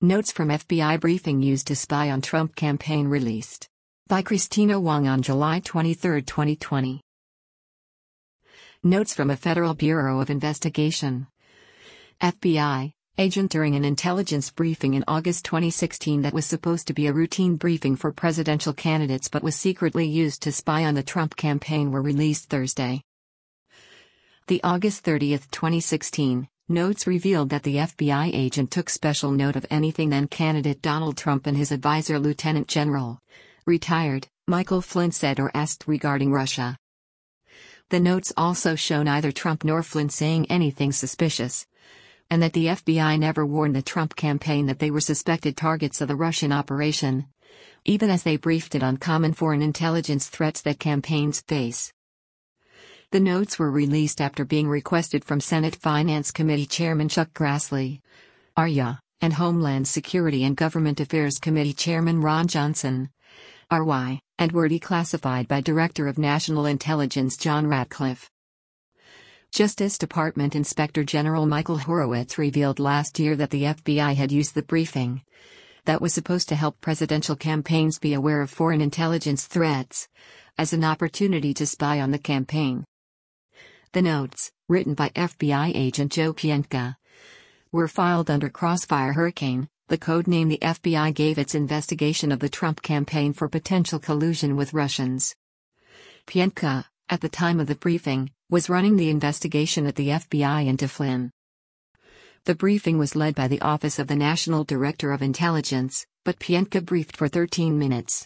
Notes from FBI briefing used to spy on Trump campaign released. By Christina Wong on July 23, 2020. Notes from a Federal Bureau of Investigation. FBI agent during an intelligence briefing in August 2016 that was supposed to be a routine briefing for presidential candidates but was secretly used to spy on the Trump campaign were released Thursday. The August 30, 2016, notes revealed that the FBI agent took special note of anything then candidate Donald Trump and his advisor Lieutenant General, retired, Michael Flynn said or asked regarding Russia. The notes also show neither Trump nor Flynn saying anything suspicious, and that the FBI never warned the Trump campaign that they were suspected targets of the Russian operation, even as they briefed it on common foreign intelligence threats that campaigns face. The notes were released after being requested from Senate Finance Committee Chairman Chuck Grassley, ARYA, and Homeland Security and Government Affairs Committee Chairman Ron Johnson, RY, and were declassified by Director of National Intelligence John Ratcliffe. Justice Department Inspector General Michael Horowitz revealed last year that the FBI had used the briefing, that was supposed to help presidential campaigns be aware of foreign intelligence threats, as an opportunity to spy on the campaign. The notes, written by FBI agent Joe Pientka, were filed under Crossfire Hurricane, the code name the FBI gave its investigation of the Trump campaign for potential collusion with Russians. Pientka, at the time of the briefing, was running the investigation at the FBI into Flynn. The briefing was led by the Office of the National Director of Intelligence, but Pientka briefed for 13 minutes.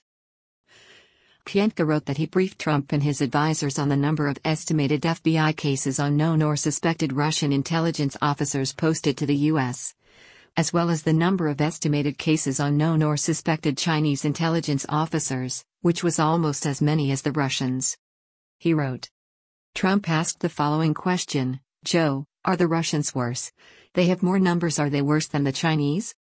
Pientka wrote that he briefed Trump and his advisors on the number of estimated FBI cases on known or suspected Russian intelligence officers posted to the U.S., as well as the number of estimated cases on known or suspected Chinese intelligence officers, which was almost as many as the Russians. He wrote, Trump asked the following question, Joe, are the Russians worse? They have more numbers. Are they worse than the Chinese?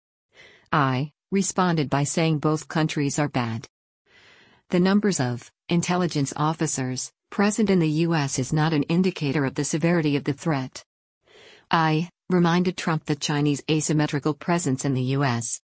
I responded by saying both countries are bad. The numbers of intelligence officers present in the U.S. is not an indicator of the severity of the threat. I reminded Trump that Chinese asymmetrical presence in the U.S.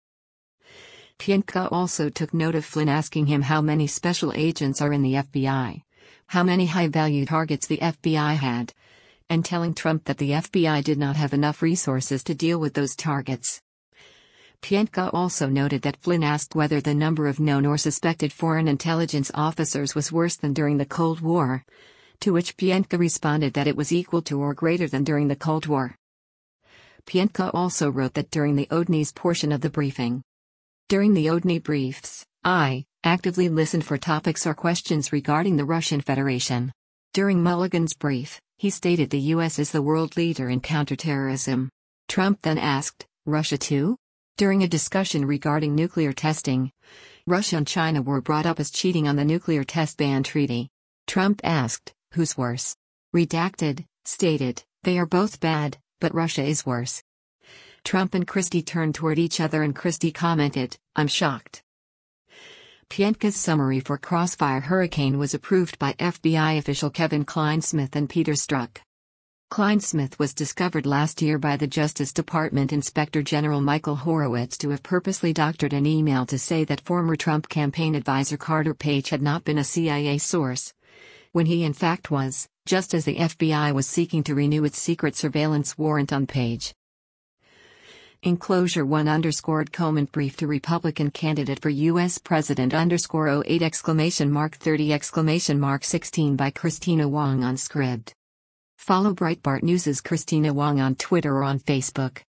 Pientka also took note of Flynn asking him how many special agents are in the FBI, how many high-value targets the FBI had, and telling Trump that the FBI did not have enough resources to deal with those targets. Pientka also noted that Flynn asked whether the number of known or suspected foreign intelligence officers was worse than during the Cold War, to which Pientka responded that it was equal to or greater than during the Cold War. Pientka also wrote that during the ODNI's portion of the briefing. During the ODNI briefs, I actively listened for topics or questions regarding the Russian Federation. During Mulligan's brief, he stated the U.S. is the world leader in counterterrorism. Trump then asked, Russia too? During a discussion regarding nuclear testing, Russia and China were brought up as cheating on the nuclear test ban treaty. Trump asked, who's worse? Redacted, stated, they are both bad, but Russia is worse. Trump and Christie turned toward each other and Christie commented, I'm shocked. Pientka's summary for Crossfire Hurricane was approved by FBI official Kevin Clinesmith and Peter Strzok. Clinesmith was discovered last year by the Justice Department Inspector General Michael Horowitz to have purposely doctored an email to say that former Trump campaign advisor Carter Page had not been a CIA source, when he in fact was, just as the FBI was seeking to renew its secret surveillance warrant on Page. Enclosure 1 _ Comment brief to Republican candidate for U.S. President _ 08 30 16 by Christina Wong on Scribd. Follow Breitbart News' Christina Wong on Twitter or on Facebook.